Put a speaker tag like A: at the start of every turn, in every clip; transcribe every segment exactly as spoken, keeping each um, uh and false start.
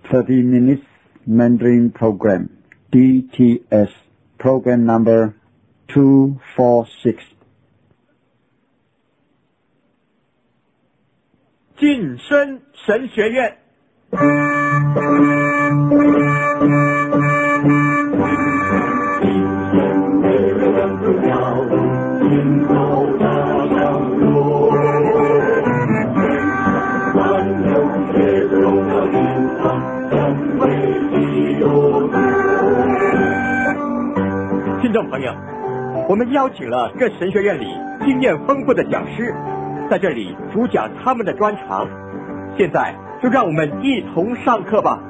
A: thirty minutes Mandarin program, D T S, program number two forty-six.
B: 晋升神学院。听众朋友，我们邀请了各神学院里经验丰富的讲师，在这里主讲他们的专长。现在就让我们一同上课吧。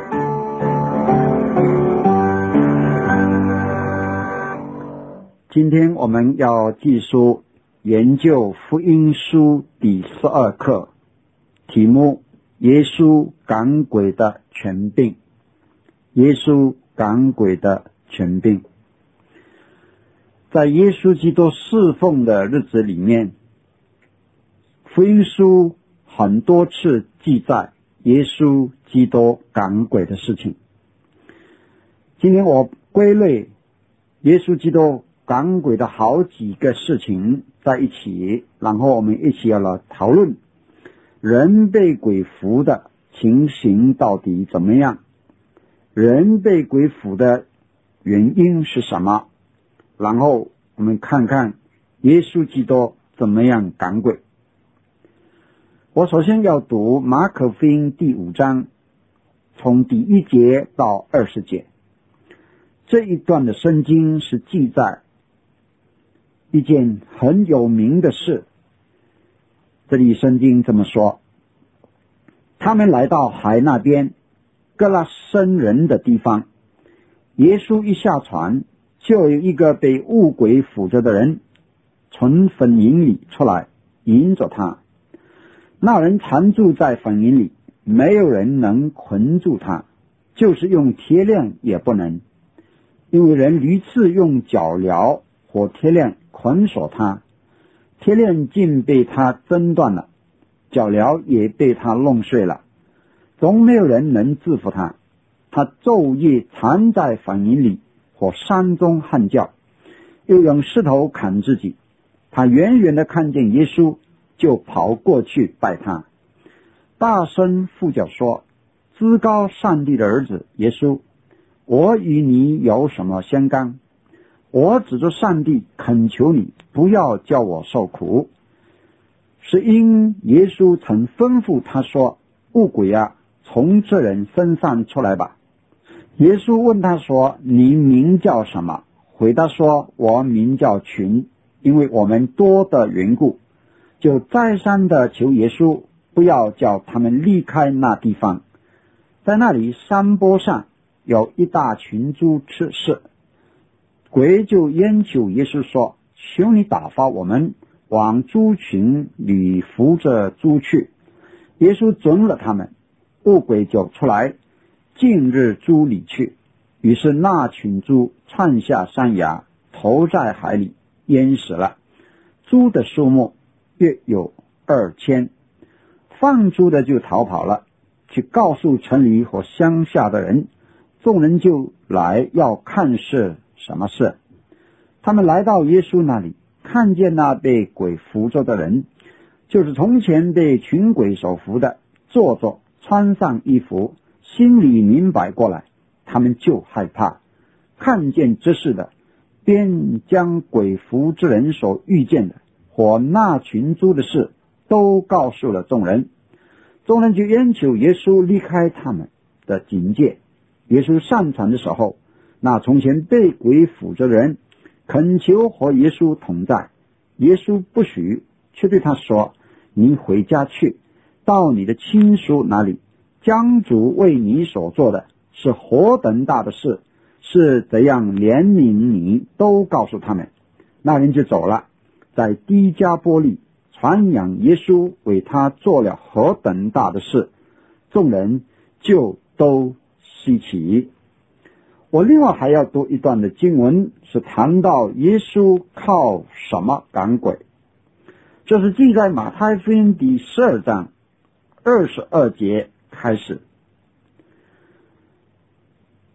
A: 今天我们要继续研究福音书第十二课，题目：耶稣赶鬼的权柄。耶稣赶鬼的权柄。在耶稣基督侍奉的日子里面，福音书很多次记载耶稣基督赶鬼的事情。今天我归类耶稣基督赶鬼的好几个事情在一起，然后我们一起要来讨论人被鬼附的情形到底怎么样，人被鬼附的原因是什么，然后我们看看耶稣基督怎么样赶鬼。我首先要读马可福音第五章，从第一节到二十节。这一段的圣经是记载一件很有名的事。这里圣经这么说：他们来到海那边格拉森人的地方，耶稣一下船，就有一个被污鬼附着的人从坟茔里出来，引着他。那人缠住在坟茔里，没有人能捆住他，就是用铁链也不能，因为人屡次用脚镣或铁链捆锁他，铁链竟被他挣断了，脚镣也被他弄碎了，总没有人能制服他。他昼夜藏在坟茔里或山中喊叫，又用石头砍自己。他远远地看见耶稣，就跑过去拜他，大声呼叫说：至高上帝的儿子耶稣，我与你有什么相干？我指着上帝恳求你，不要叫我受苦。是因耶稣曾吩咐他说：污鬼啊，从这人身上出来吧。耶稣问他说：你名叫什么？回答说：我名叫群，因为我们多的缘故。就再三的求耶稣不要叫他们离开那地方。在那里山坡上有一大群猪吃食，鬼就央求耶稣说：求你打发我们往猪群里扶着猪去。耶稣准了他们，恶鬼就出来进入猪里去。于是那群猪窜下山崖，投在海里，淹死了。猪的数目约有二千。放猪的就逃跑了，去告诉城里和乡下的人，众人就来要看是什么事。他们来到耶稣那里，看见那被鬼附着的人，就是从前被群鬼所附的，坐着穿上衣服，心里明白过来，他们就害怕。看见这事的，便将鬼附之人所遇见的或那群猪的事都告诉了众人。众人就央求耶稣离开他们的警戒。耶稣上船的时候，那从前被鬼附着的人恳求和耶稣同在，耶稣不许，却对他说：你回家去，到你的亲属那里，将主为你所做的是何等大的事，是怎样怜悯你，都告诉他们。那人就走了，在低加波利传扬耶稣为他做了何等大的事，众人就都稀奇。我另外还要读一段的经文，是谈到耶稣靠什么赶鬼。这是记在马太福音第十二章二十二节开始。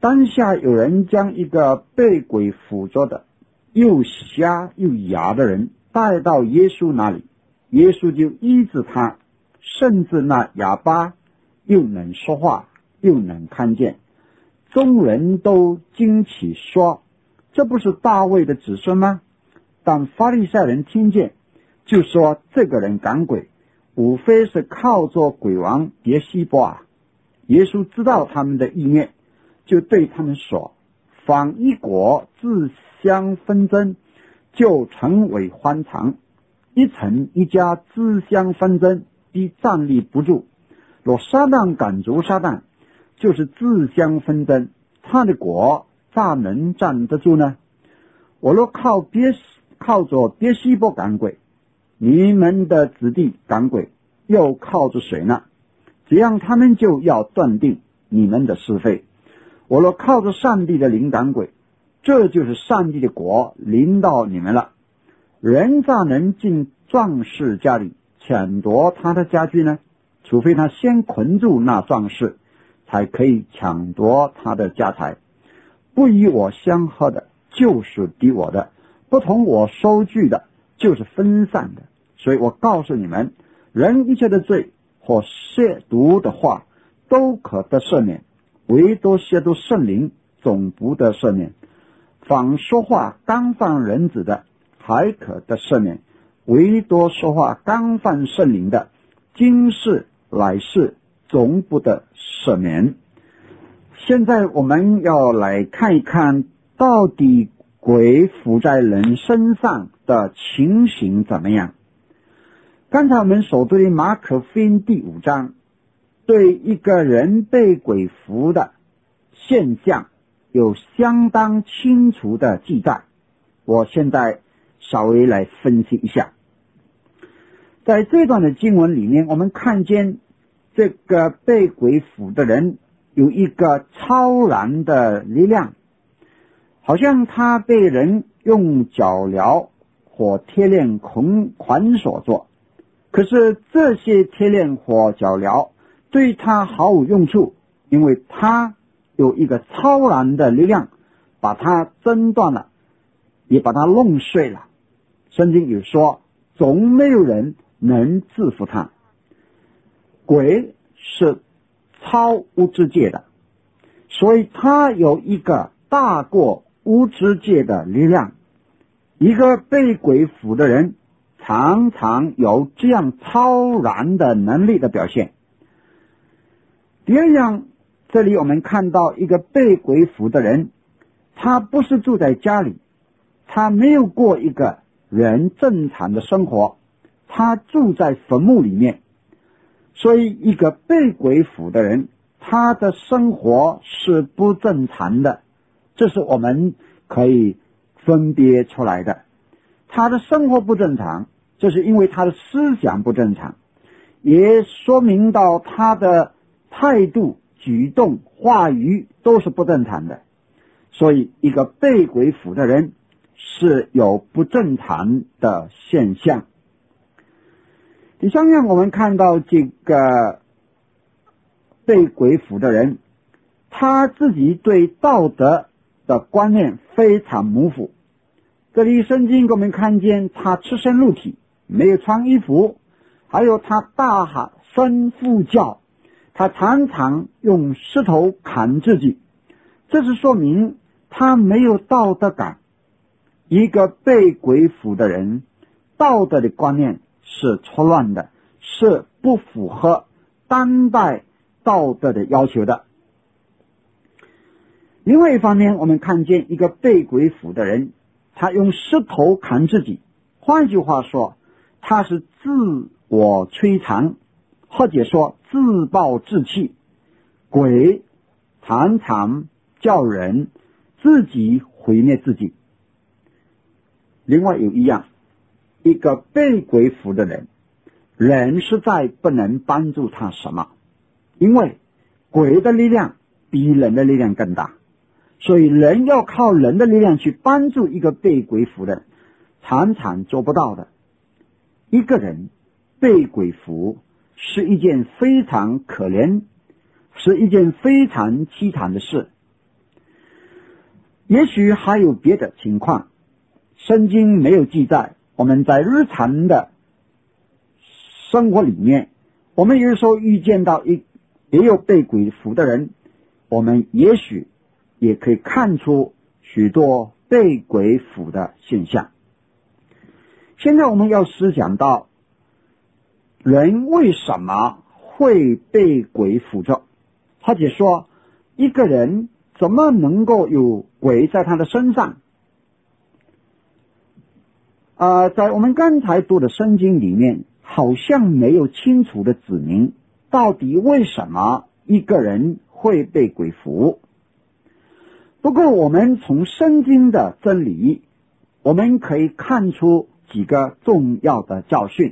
A: 当下有人将一个被鬼附着的又瞎又哑的人带到耶稣那里，耶稣就医治他，甚至那哑巴又能说话又能看见。众人都惊奇说，这不是大卫的子孙吗？但法利赛人听见，就说这个人赶鬼，无非是靠着鬼王别西波啊。耶稣知道他们的意念，就对他们说，凡一国自相纷争，就成为欢场；一城一家自相纷争，必站立不住。若撒旦赶逐撒旦，就是自相纷争，他的国咋能站得住呢？我若靠别靠着别西波赶鬼，你们的子弟赶鬼又靠着谁呢？这样他们就要断定你们的是非。我若靠着上帝的灵赶鬼，这就是上帝的国临到你们了。人咋能进壮士家里抢夺他的家具呢？除非他先捆住那壮士，才可以抢夺他的家财。不与我相合的，就是敌我的；不同我收据的，就是分散的。所以我告诉你们，人一切的罪或亵渎的话都可得赦免，唯独亵渎圣灵总不得赦免。凡说话干犯人子的，还可得赦免，唯独说话干犯圣灵的，今世来世总不得赦免。现在我们要来看一看，到底鬼附在人身上的情形怎么样。刚才我们所读的马可福音第五章，对一个人被鬼附的现象有相当清楚的记载。我现在稍微来分析一下。在这段的经文里面，我们看见这个被鬼附的人有一个超然的力量，好像他被人用脚镣或铁链捆捆锁着，可是这些铁链或脚镣对他毫无用处，因为他有一个超然的力量把他挣断了，也把他弄碎了。圣经有说，总没有人能制服他。鬼是超物质界的，所以他有一个大过物质界的力量。一个被鬼附的人常常有这样超然的能力的表现。第二样，这里我们看到一个被鬼附的人，他不是住在家里，他没有过一个人正常的生活，他住在坟墓里面。所以一个被鬼附的人，他的生活是不正常的，这是我们可以分别出来的。他的生活不正常，这是因为他的思想不正常，也说明到他的态度、举动、话语都是不正常的。所以一个被鬼附的人是有不正常的现象。第三样，我们看到这个被鬼附的人，他自己对道德的观念非常模糊。这里圣经给我们看见他赤身露体，没有穿衣服，还有他大喊声呼叫，他常常用石头砍自己，这是说明他没有道德感。一个被鬼附的人，道德的观念是错乱的，是不符合当代道德的要求的。另外一方面，我们看见一个被鬼附的人，他用石头砍自己，换句话说，他是自我摧残，或者说自暴自弃。鬼常常叫人自己毁灭自己。另外有一样，一个被鬼附的人，人实在不能帮助他什么，因为鬼的力量比人的力量更大，所以人要靠人的力量去帮助一个被鬼附的人，常常做不到的。一个人被鬼附是一件非常可怜，是一件非常凄惨的事。 也许还有别的情况，圣经没有记载。我们在日常的生活里面，我们有时候遇见到一也有被鬼附的人，我们也许也可以看出许多被鬼附的现象。现在我们要思想到，人为什么会被鬼附着，或者说一个人怎么能够有鬼在他的身上？呃，在我们刚才读的圣经里面，好像没有清楚的指明到底为什么一个人会被鬼附。不过我们从圣经的真理，我们可以看出几个重要的教训。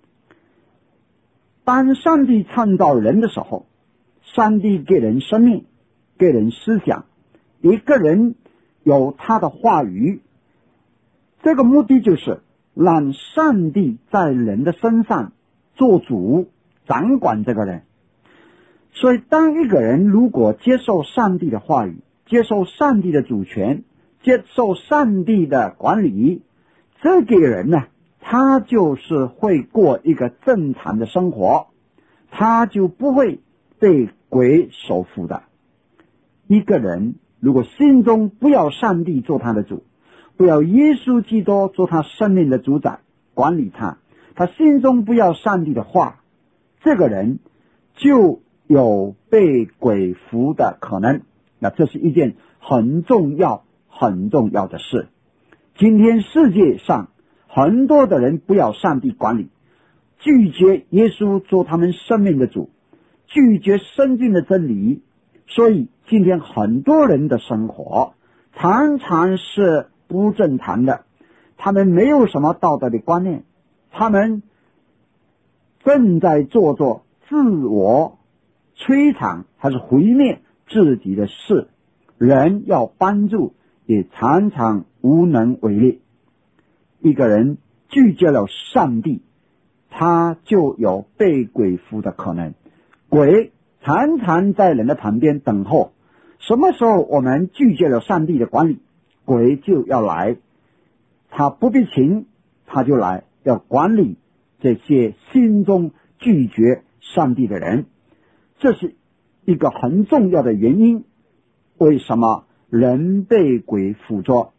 A: 当上帝创造人的时候，上帝给人生命，给人思想，一个人有他的话语，这个目的就是让上帝在人的身上做主，掌管这个人。所以当一个人如果接受上帝的话语，接受上帝的主权，接受上帝的管理，这个人呢，他就是会过一个正常的生活，他就不会被鬼所附的。一个人如果心中不要上帝做他的主，不要耶稣基督做他生命的主宰，管理他，他心中不要上帝的话，这个人就有被鬼附的可能。那这是一件很重要很重要的事。今天世界上很多的人不要上帝管理，拒绝耶稣做他们生命的主，拒绝圣经的真理，所以今天很多人的生活常常是不正常的，他们没有什么道德的观念，他们正在做着自我摧残还是毁灭自己的事，人要帮助也常常无能为力。一个人拒绝了上帝，他就有被鬼附的可能。鬼常常在人的旁边等候，什么时候我们拒绝了上帝的管理，鬼就要来，他不必请他就来，要管理这些心中拒绝上帝的人。这是一个很重要的原因，为什么人被鬼附着。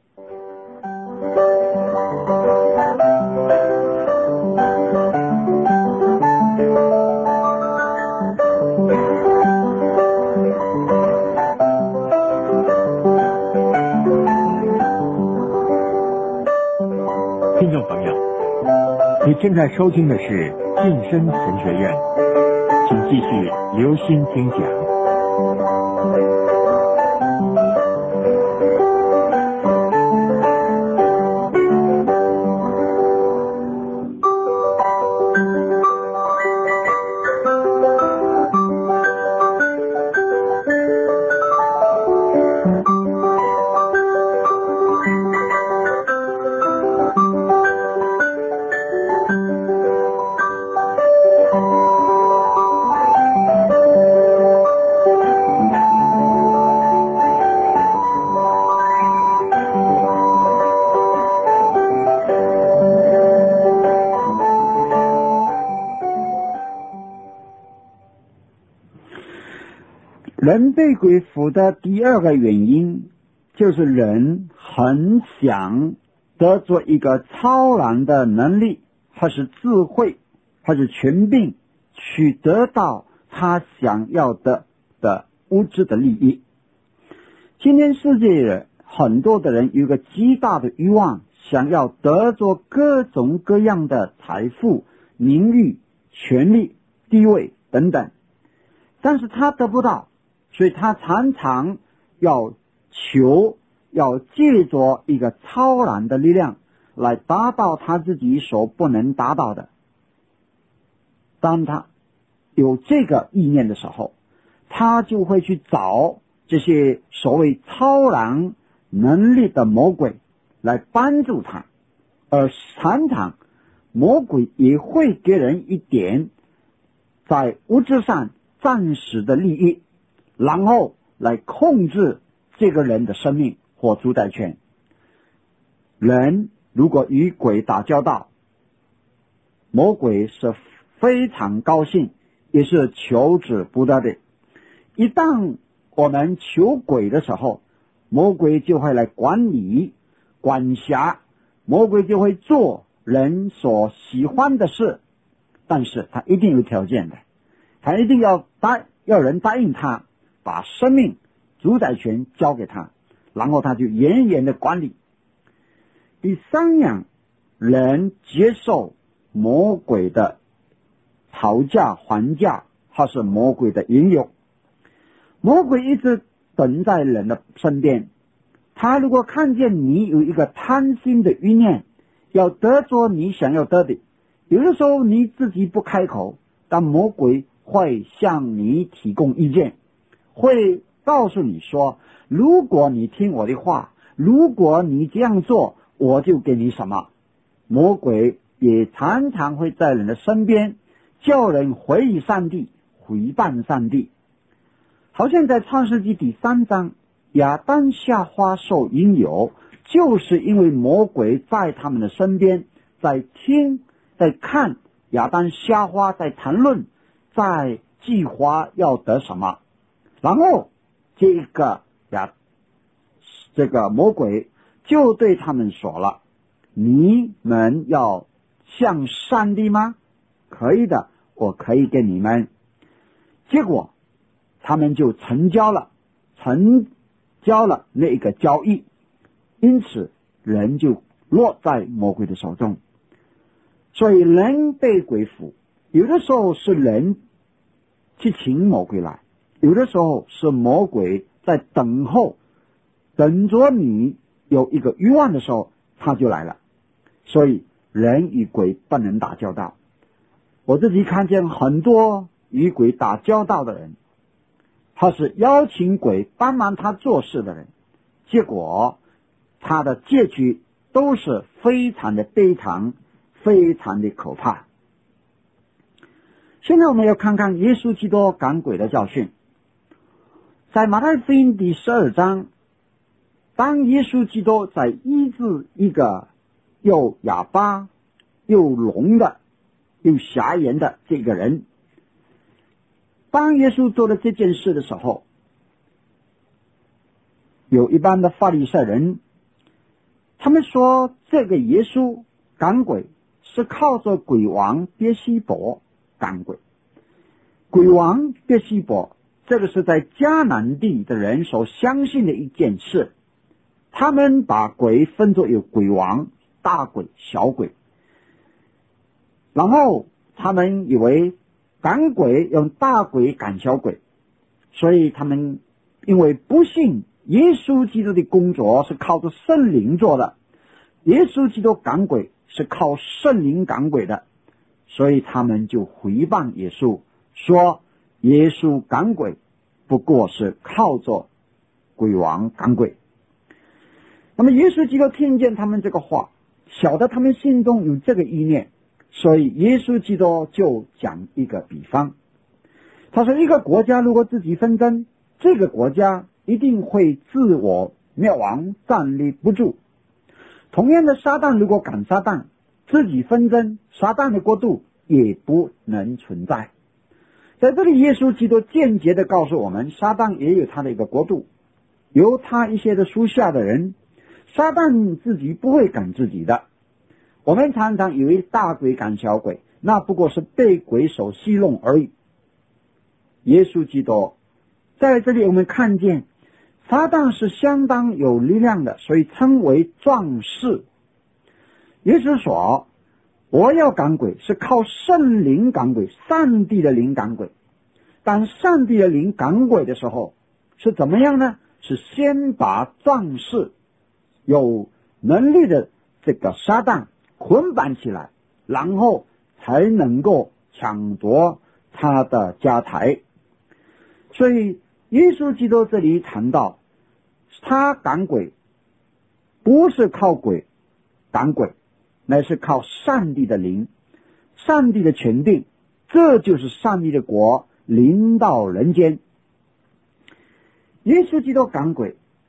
B: 听众朋友，你正在收听的是晋升神学院，请继续留心听讲。
A: 人被鬼附的第二个原因，就是人很想得着一个超然的能力，或是智慧，或是权柄，去得到他想要的的物质的利益。今天世界很多的人有一个极大的欲望，想要得着各种各样的财富、名誉、权力、地位等等，但是他得不到，所以他常常要求，要借着一个超然的力量来达到他自己所不能达到的。当他有这个意念的时候，他就会去找这些所谓超然能力的魔鬼来帮助他，而常常魔鬼也会给人一点在物质上暂时的利益，然后来控制这个人的生命， 或主宰权。人如果与鬼打交道，魔鬼是非常高兴，也是求之不得的。一旦我们求鬼的时候，魔鬼就会来管理、管辖，魔鬼就会做人所喜欢的事，但是他一定有条件的，他一定要答要人答应他，把生命主宰权交给他，然后他就严严的管理。第三样，人接受魔鬼的讨价还价，或是魔鬼的引诱。魔鬼一直等在人的身边，他如果看见你有一个贪心的欲念，要得着你想要得的，有的时候你自己不开口，但魔鬼会向你提供意见，会告诉你说，如果你听我的话，如果你这样做，我就给你什么。魔鬼也常常会在人的身边叫人怀疑上帝，毁谤上帝。好像在创世纪第三章，亚当夏娃受引诱，就是因为魔鬼在他们的身边，在听在看亚当夏娃在谈论，在计划要得什么，然后这个呀这个魔鬼就对他们说了，你们要像上帝吗？可以的，我可以给你们。结果他们就成交了成交了那个交易，因此人就落在魔鬼的手中。所以人被鬼附，有的时候是人去请魔鬼来，有的时候是魔鬼在等候，等着你有一个欲望的时候他就来了。所以人与鬼不能打交道。我自己看见很多与鬼打交道的人，他是邀请鬼帮忙他做事的人，结果他的结局都是非常的悲惨，非常的可怕。现在我们要看看耶稣基督赶鬼的教训。在马太福音第十二章，当耶稣基督在医治一个又哑巴又聋的又瞎眼的这个人，当耶稣做了这件事的时候，有一般的法利赛人，他们说这个耶稣赶鬼是靠着鬼王别西伯赶鬼。鬼王别西伯，这个是在迦南地的人所相信的一件事，他们把鬼分作有鬼王、大鬼、小鬼，然后他们以为赶鬼用大鬼赶小鬼，所以他们因为不信耶稣基督的工作是靠着圣灵做的，耶稣基督赶鬼是靠圣灵赶鬼的，所以他们就回谤耶稣，说耶稣赶鬼不过是靠着鬼王赶鬼。那么耶稣基督听见他们这个话，晓得他们心中有这个意念，所以耶稣基督就讲一个比方。他说一个国家如果自己纷争，这个国家一定会自我灭亡，站立不住。同样的，撒旦如果赶撒旦，自己纷争，撒旦的国度也不能存在。在这里耶稣基督间接的告诉我们，撒旦也有他的一个国度，由他一些的属下的人，撒旦自己不会赶自己的。我们常常以为大鬼赶小鬼，那不过是被鬼所戏弄而已。耶稣基督在这里我们看见撒旦是相当有力量的，所以称为壮士。耶稣说我要赶鬼是靠圣灵赶鬼，上帝的灵赶鬼。但上帝的灵赶鬼的时候是怎么样呢？是先把壮士有能力的这个撒旦捆绑起来，然后才能够抢夺他的家财。所以耶稣基督这里谈到他赶鬼不是靠鬼赶鬼，乃是靠上帝的灵，上帝的权柄，这就是上帝的国临到人间。耶稣基督赶鬼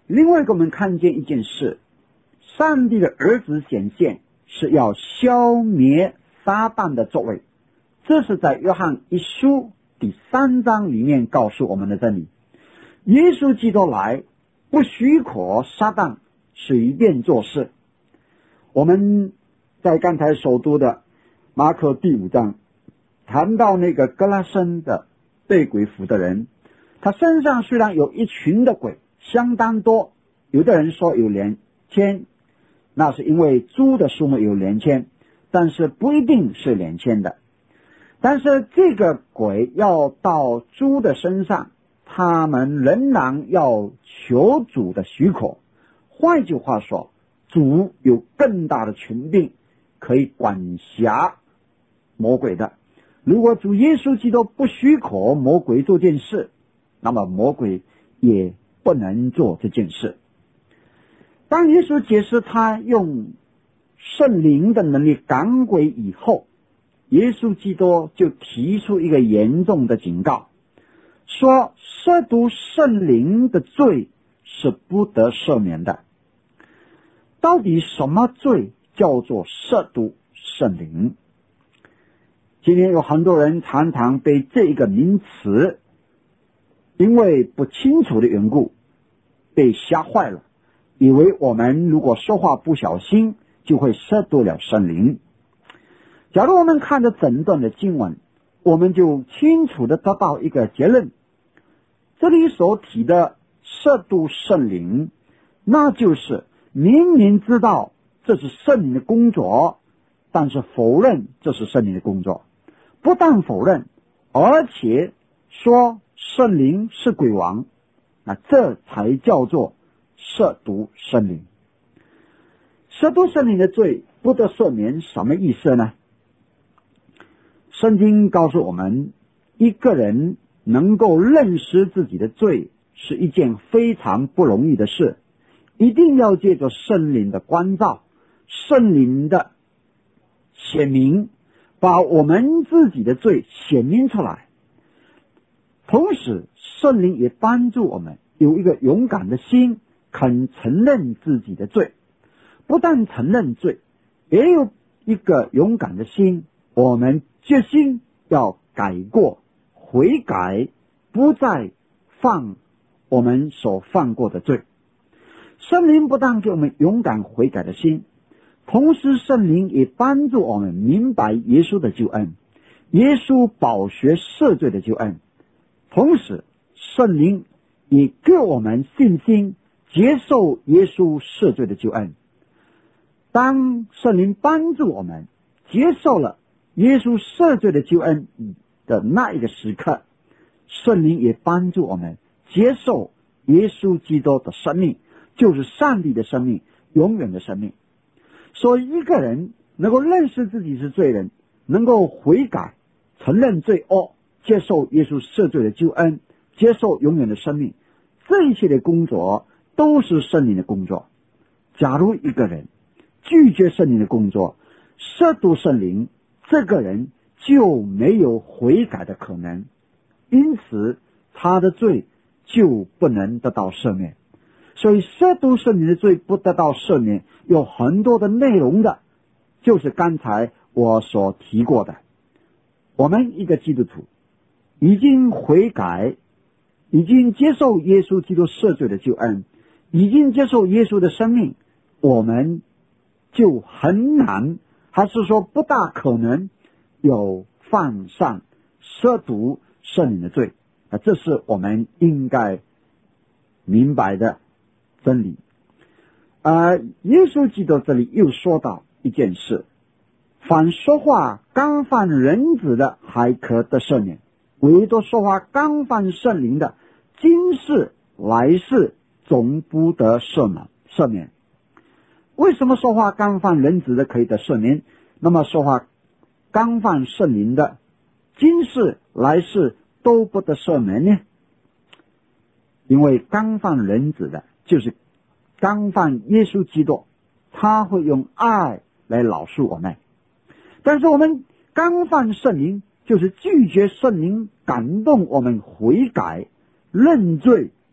A: 另外我们看见一件事，上帝的儿子显现是要消灭撒旦的作为，这是在约翰一书第三章里面告诉我们的真理。耶稣基督来，不许可撒旦随便做事。我们在刚才所读的马可第五章谈到那个格拉森的被鬼附的人，他身上虽然有一群的鬼，相当多，有的人说有连千，那是因为猪的数目有连千，但是不一定是连千的。但是这个鬼要到猪的身上，他们仍然要求主的许可。换句话说，主有更大的权柄可以管辖魔鬼的。如果主耶稣基督不许可魔鬼做件事，那么魔鬼也不能做这件事。当耶稣解释他用圣灵的能力赶鬼以后，耶稣基督就提出一个严重的警告，说亵渎圣灵的罪是不得赦免的。到底什么罪叫做亵渎圣灵？今天有很多人常常被这个名词因为不清楚的缘故被吓坏了，以为我们如果说话不小心就会亵渎了圣灵。假如我们看着整段的经文，我们就清楚的得到一个结论，这里所提的亵渎圣灵，那就是明明知道这是圣灵的工作，但是否认这是圣灵的工作，不但否认，而且说圣灵是鬼王，那这才叫做亵渎圣灵。亵渎圣灵的罪不得赦免，什么意思呢？圣经告诉我们，一个人能够认识自己的罪是一件非常不容易的事，一定要借着圣灵的光照，圣灵的显明，把我们自己的罪显明出来。同时圣灵也帮助我们有一个勇敢的心，肯承认自己的罪。不但承认罪，也有一个勇敢的心，我们决心要改过悔改，不再犯我们所犯过的罪。圣灵不但给我们勇敢悔改的心，同时圣灵也帮助我们明白耶稣的救恩，耶稣宝血赦罪的救恩。同时圣灵也给我们信心，接受耶稣赦罪的救恩。当圣灵帮助我们接受了耶稣赦罪的救恩的那一个时刻，圣灵也帮助我们接受耶稣基督的生命，就是上帝的生命，永远的生命。所以一个人能够认识自己是罪人，能够悔改，承认罪恶，接受耶稣赦罪的救恩，接受永远的生命，这一切的工作都是圣灵的工作。假如一个人拒绝圣灵的工作，亵渎圣灵，这个人就没有悔改的可能，因此他的罪就不能得到赦免。所以亵渎圣灵的罪不得到赦免，有很多的内容的，就是刚才我所提过的。我们一个基督徒已经悔改，已经接受耶稣基督赦罪的救恩，已经接受耶稣的生命，我们就很难，还是说不大可能有犯上亵渎圣灵的罪。啊，这是我们应该明白的真理。而耶稣基督这里又说到一件事，凡说话干犯人子的还可得赦免，唯独说话干犯圣灵的，今世来世总不得赦免赦免。为什么说话干犯人子的可以得赦免，那么说话干犯圣灵的今世来世都不得赦免呢？因为干犯人子的就是干犯耶稣基督，他会用爱来饶恕我们。但是我们干犯圣灵，就是拒绝圣灵感动我们悔改认罪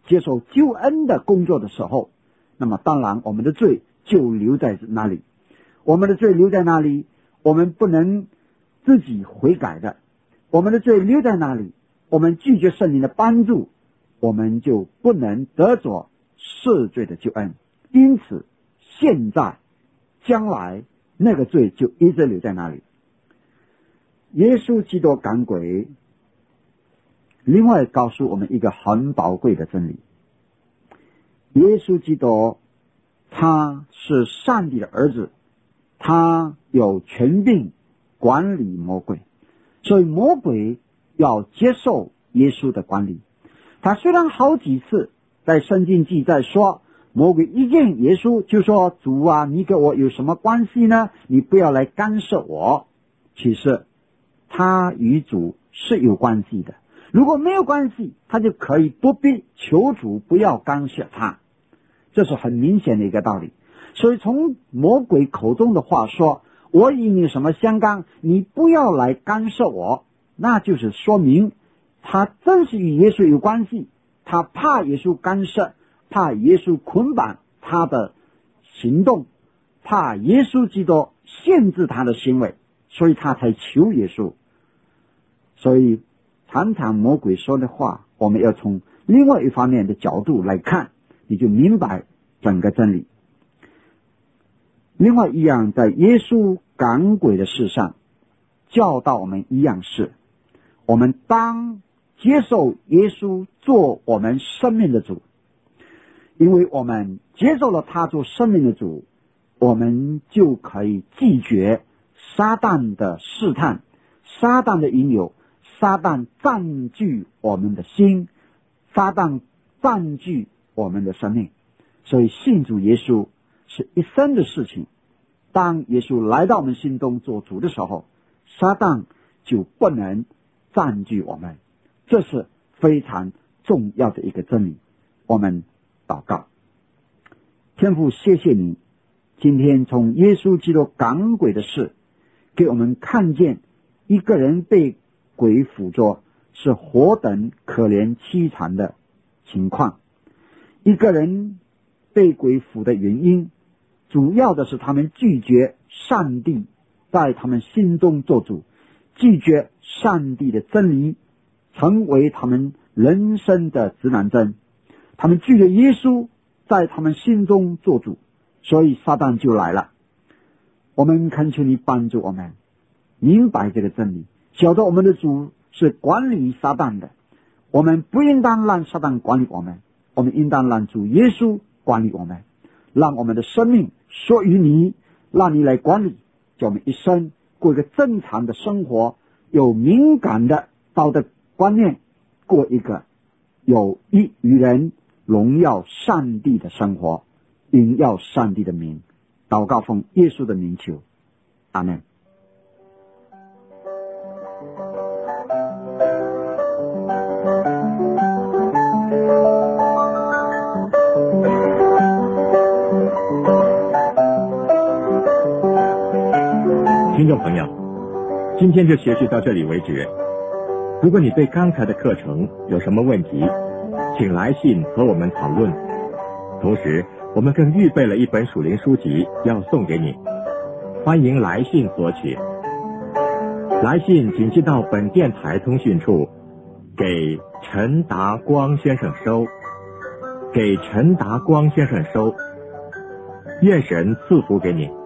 A: 接受救恩的工作的时候，那么当然我们的罪就留在那里。我们的罪留在那里，我们不能自己悔改的。我们的罪留在那里，我们拒绝圣灵的帮助，我们就不能得着赦罪的救恩。因此现在将来那个罪就一直留在那里。耶稣基督赶鬼另外告诉我们一个很宝贵的真理，耶稣基督他是上帝的儿子，他有权柄管理魔鬼，所以魔鬼要接受耶稣的管理。他虽然好几次在圣经记载说，魔鬼一见耶稣就说，主啊，你跟我有什么关系呢？你不要来干涉我。其实他与主是有关系的，如果没有关系，他就可以不必求主不要干涉他，这是很明显的一个道理。所以从魔鬼口中的话说，我与你什么相干，你不要来干涉我，那就是说明他真是与耶稣有关系，他怕耶稣干涉，怕耶稣捆绑他的行动，怕耶稣基督限制他的行为，所以他才求耶稣。所以常常魔鬼说的话，我们要从另外一方面的角度来看，你就明白整个真理。另外一样，在耶稣赶鬼的事上教导我们一样是，我们当接受耶稣做我们生命的主，因为我们接受了他做生命的主，我们就可以拒绝撒旦的试探，撒旦的引诱，撒旦占据我们的心，撒旦占据我们的生命。所以信主耶稣是一生的事情，当耶稣来到我们心中做主的时候，撒旦就不能占据我们，这是非常重要的一个真理。我们祷告。天父，谢谢你今天从耶稣基督赶鬼的事给我们看见一个人被鬼附着是何等可怜凄惨的情况。一个人被鬼附的原因，主要的是他们拒绝上帝在他们心中做主，拒绝上帝的真理成为他们人生的指南针，他们拒绝耶稣在他们心中做主，所以撒旦就来了。我们恳求你帮助我们明白这个真理，晓得我们的主是管理撒旦的，我们不应当让撒旦管理我们，我们应当让主耶稣管理我们，让我们的生命属于你，让你来管理，叫我们一生过一个正常的生活，有敏感的道德观念，过一个有益于人荣耀上帝的生活，荣耀上帝的名。祷告奉耶稣的名求，阿们。
B: 听众朋友，今天就学习到这里为止。如果你对刚才的课程有什么问题，请来信和我们讨论。同时我们更预备了一本属灵书籍要送给你，欢迎来信索取。来信请寄到本电台通讯处，给陈达光先生收，给陈达光先生收。愿神赐福给你。